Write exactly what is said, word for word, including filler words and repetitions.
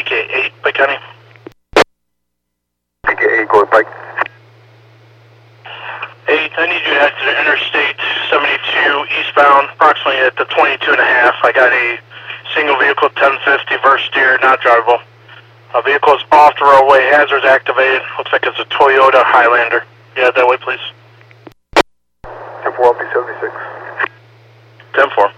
K eight, Pike County. P K eight, go to Pike. eight, I need you to head to the Interstate seventy-two eastbound, approximately at the twenty-two and a half. I got a single vehicle ten fifty verse steer, not drivable. A vehicle is off the roadway, hazards activated. Looks like it's a Toyota Highlander. Yeah, that way, please. ten four, L P seventy-six. ten four.